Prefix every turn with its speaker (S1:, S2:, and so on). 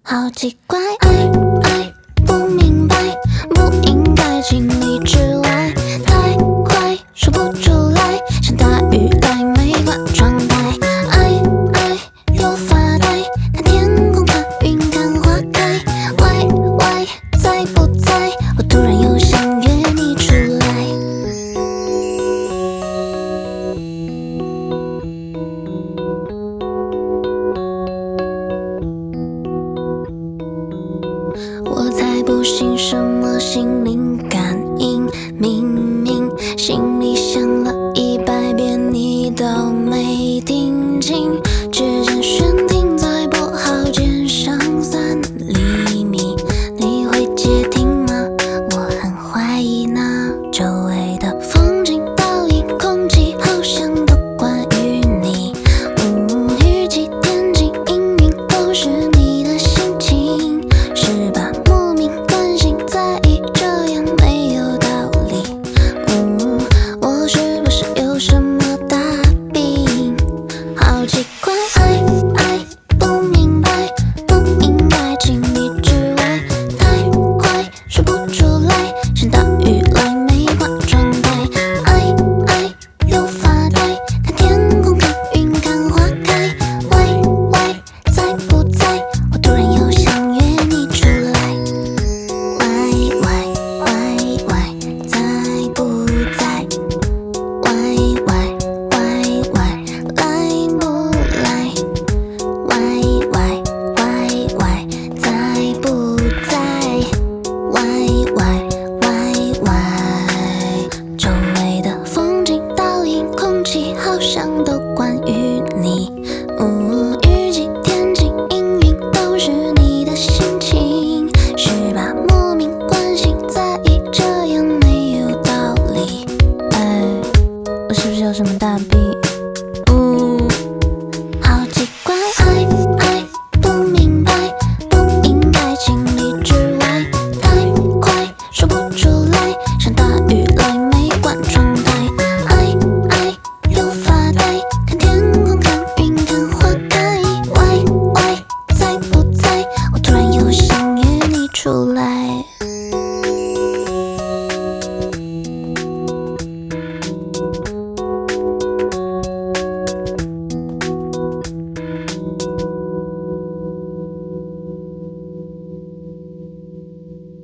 S1: 好奇怪，爱不明白，不应该情理之外，太快说不出来，像大雨来没关窗台，爱又发呆，看天空，看云，看花开，喂，在不在？我突然又想约你出来。我才不信什么心灵感应，明明心里想